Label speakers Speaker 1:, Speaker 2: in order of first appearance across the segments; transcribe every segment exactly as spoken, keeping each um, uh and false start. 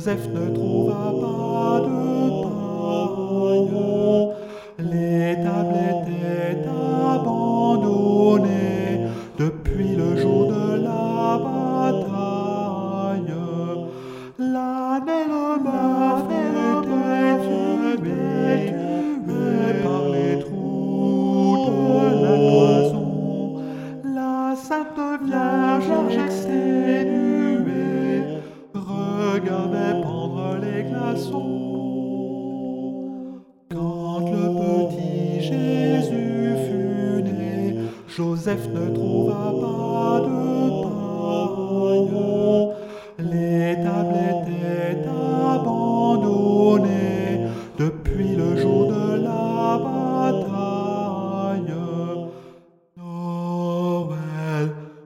Speaker 1: Joseph ne trouva pas de paille. L'étable était abandonnée depuis le jour de la bataille. L'âne et le bœuf étaient tués par les trous de la cloison. La Sainte Vierge exténuée regardait pendre les glaçons. Quand le petit Jésus fut né, Joseph ne trouva pas de paille. L'étable était abandonnée depuis le jour de la bataille. Noël,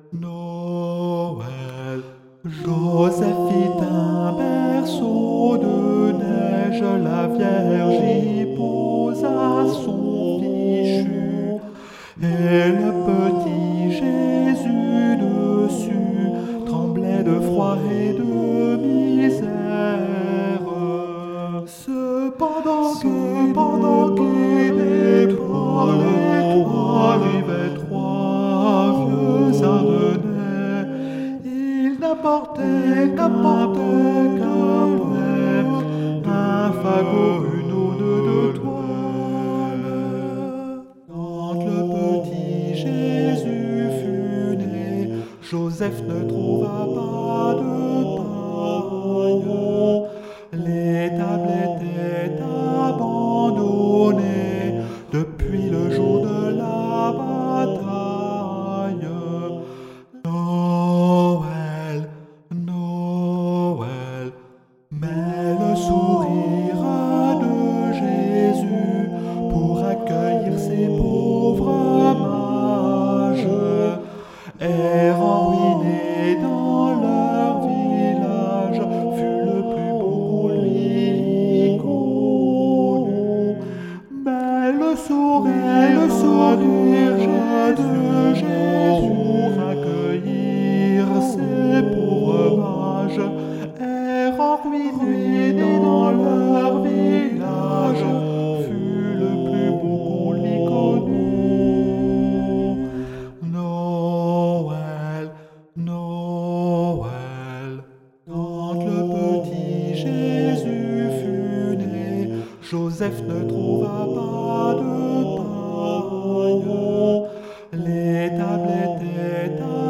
Speaker 1: Noël, Joseph fit un berceau de neige, la Vierge y posa son fichu, et le petit Jésus dessus tremblait de froid et de misère. Cependant que, pendant qu'il étoile, l'étoile arrivait trois vieux ardennais, ils n'apportaient qu'apportaient qu'un blême, un fagot, une ou deux de toile. Quand le petit Jésus fut né, Joseph ne trouva pas de paille. L'étable était abandonnée depuis le jour de la bataille. Noël, Noël, mais le sourire de Jésus pour accueillir ces pauvres mages, errant ruinés dans leur village, fut le plus beau qu'on lui connu. Mais le sourire, le sourire de Jésus pour accueillir ces pauvres mages, errant ruinés dans leur village, fut le plus beau qu'on lui connut. Noël, Noël, quand le petit Jésus fut né, Joseph ne trouva pas de paille. L'étable était